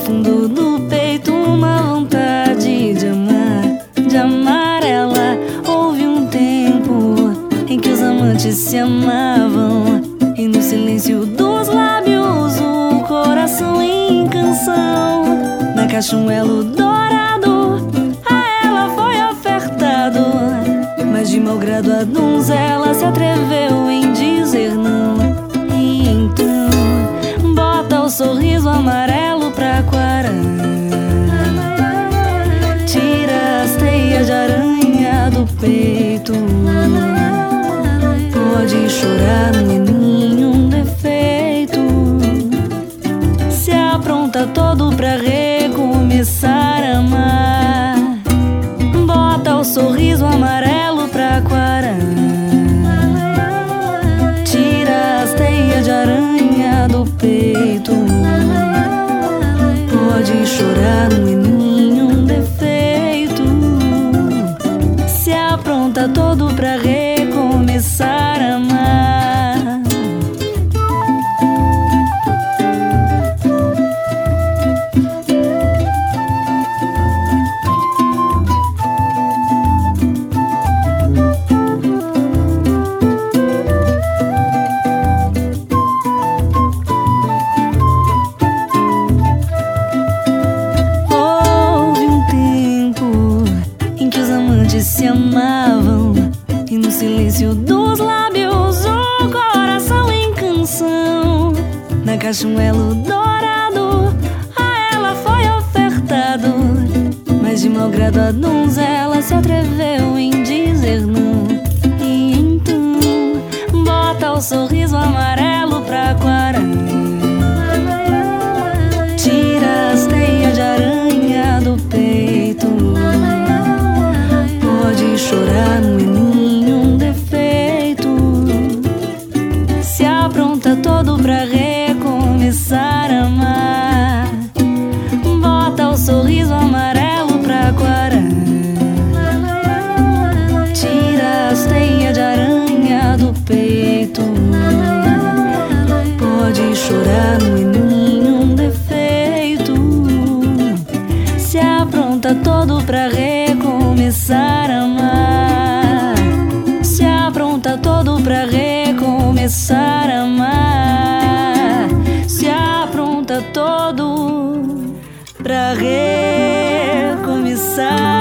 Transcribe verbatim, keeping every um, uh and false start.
fundo do peito uma vontade de amar, de amar ela. Houve um tempo em que os amantes se amavam, e no silêncio dos lábios o coração em canção. Na cachuelo dourado a ela foi ofertado, mas de mau grado a donzela se atreveu em dizer não. E então bota o sorriso amarelo pra Aquarã, tira as teias de aranha do peito. Pode chorar, menino, um defeito. Se apronta todo pra recomeçar a amar. Bota o sorriso amarelo pra Aquarã, tira as teias de aranha do peito. Pode chorar, menino, um defeito. Se apronta todo pra recomeçar a amar. Houve um tempo em que os amantes se amavam, e no silêncio dos lábios o coração em canção. Na cachuelo dourado a ela foi ofertado, mas de mau grado a donzela se atreveu em dizer não. E então bota o sorriso amarelo pra Aquarã, tira as teias de aranha do peito. Pode chorar, menino, um defeito. Se apronta todo pra recomeçar a amar. Bota o sorriso amarelo pra Aquarã, tira as teias de aranha do peito. Pode chorar, menino, um defeito. Se apronta todo pra recomeçar a amar. Se apronta todo pra recomeçar a amar. Se apronta todo pra recomeçar.